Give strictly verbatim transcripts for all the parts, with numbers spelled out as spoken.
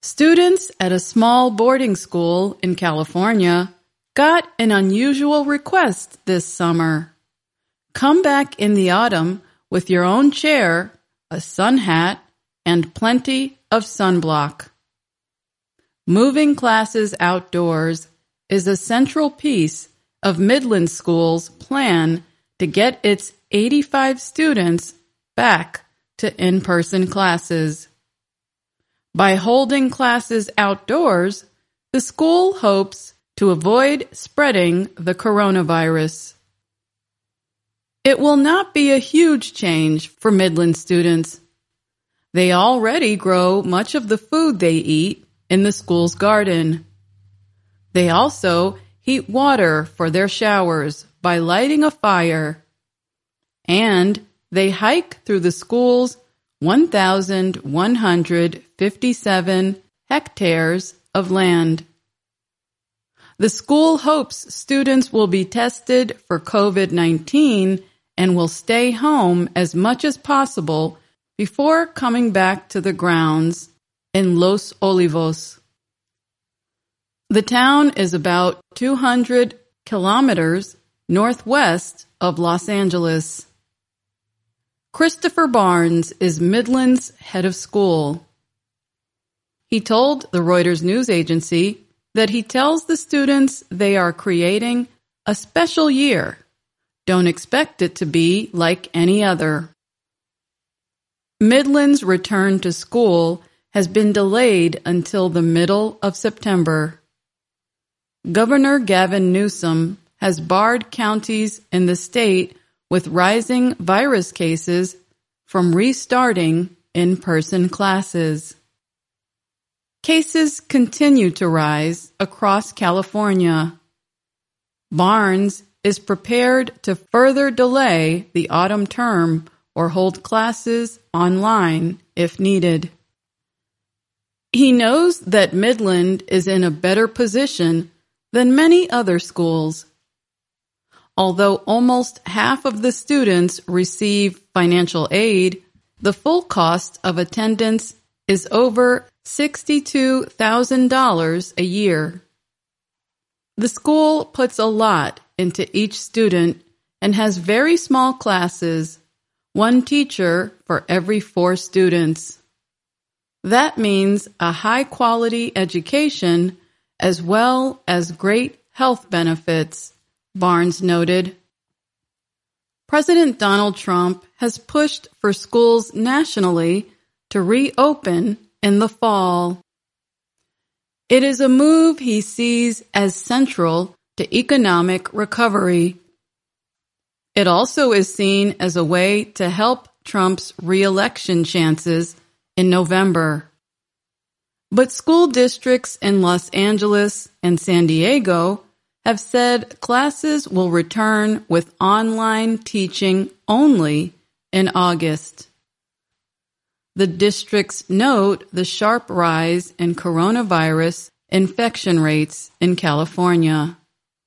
Students at a small boarding school in California got an unusual request this summer. Come back in the autumn with your own chair, a sun hat, and plenty of sunblock. Moving classes outdoors is a central piece of Midland School's plan to get its eighty-five students back to in-person classes. By holding classes outdoors, the school hopes to avoid spreading the coronavirus. It will not be a huge change for Midland students. They already grow much of the food they eat in the school's garden. They also heat water for their showers by lighting a fire. And they hike through the school's one thousand one hundred fifty-seven hectares of land. The school hopes students will be tested for COVID nineteen and will stay home as much as possible before coming back to the grounds in Los Olivos. The town is about two hundred kilometers northwest of Los Angeles. Christopher Barnes is Midland's head of school. He told the Reuters news agency that he tells the students they are creating a special year. Don't expect it to be like any other. Midland's return to school has been delayed until the middle of September. Governor Gavin Newsom has barred counties in the state with rising virus cases from restarting in-person classes. Cases continue to rise across California. Barnes is prepared to further delay the autumn term or hold classes online if needed. He knows that Midland is in a better position than many other schools. Although almost half of the students receive financial aid, the full cost of attendance is over sixty-two thousand dollars a year. The school puts a lot into each student and has very small classes, one teacher for every four students. That means a high-quality education as well as great health benefits, Barnes noted. President Donald Trump has pushed for schools nationally to reopen in the fall. It is a move he sees as central to economic recovery. It also is seen as a way to help Trump's re-election chances in November. But school districts in Los Angeles and San Diego have said classes will return with online teaching only in August. The districts note the sharp rise in coronavirus infection rates in California.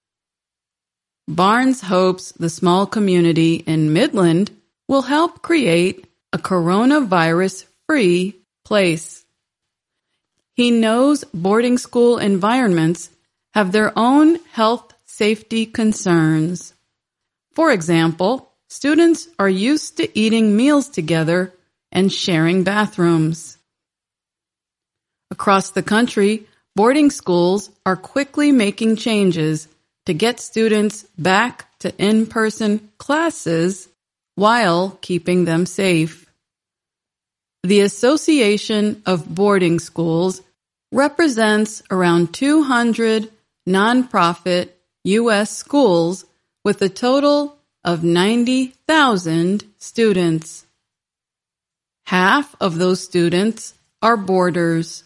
Barnes hopes the small community in Midland will help create a coronavirus-free place. He knows boarding school environments have their own health safety concerns. For example, students are used to eating meals together and sharing bathrooms. Across the country, boarding schools are quickly making changes to get students back to in-person classes while keeping them safe. The Association of Boarding Schools represents around two hundred nonprofit U S schools with a total of ninety thousand students. Half of those students are boarders.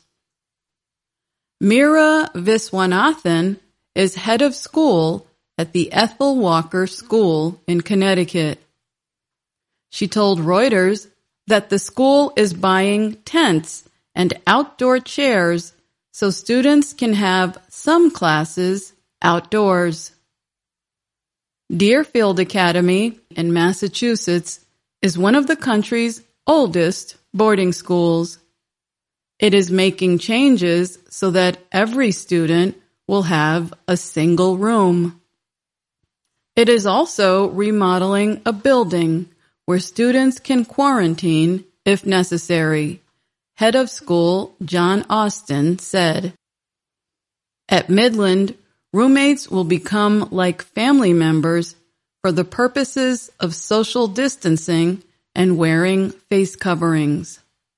Meera Viswanathan is head of school at the Ethel Walker School in Connecticut. She told Reuters that the school is buying tents and outdoor chairs so students can have some classes outdoors. Deerfield Academy in Massachusetts is one of the country's oldest boarding schools. It is making changes so that every student will have a single room. It is also remodeling a building where students can quarantine if necessary, Head of School John Austin said. At Midland, roommates will become like family members for the purposes of social distancing and wearing face coverings.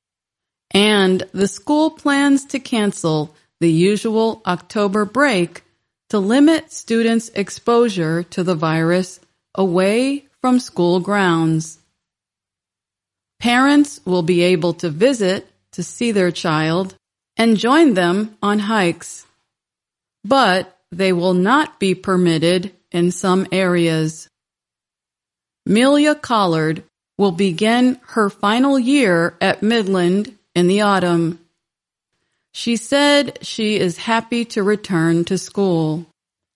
And the school plans to cancel the usual October break to limit students' exposure to the virus away from school grounds. Parents will be able to visit to see their child and join them on hikes, but they will not be permitted in some areas. Melia Collard will begin her final year at Midland in the autumn. She said she is happy to return to school,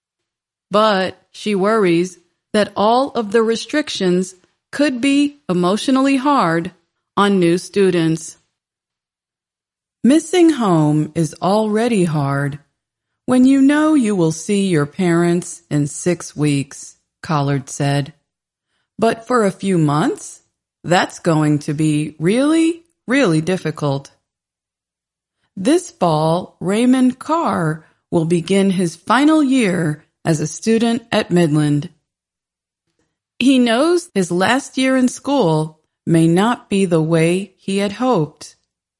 but she worries that all of the restrictions could be emotionally hard on new students. Missing home is already hard when you know you will see your parents in six weeks, Collard said. But for a few months, that's going to be really, really difficult. This fall, Raymond Carr will begin his final year as a student at Midland. He knows his last year in school may not be the way he had hoped,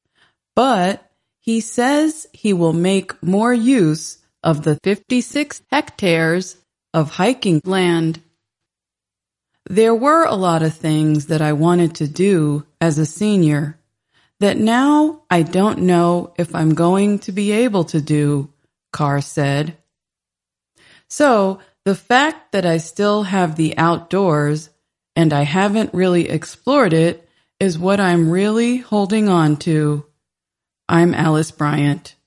but he says he will make more use of the fifty-six hectares of hiking land. There were a lot of things that I wanted to do as a senior that now I don't know if I'm going to be able to do, Carr said. So the fact that I still have the outdoors and I haven't really explored it is what I'm really holding on to. I'm Alice Bryant.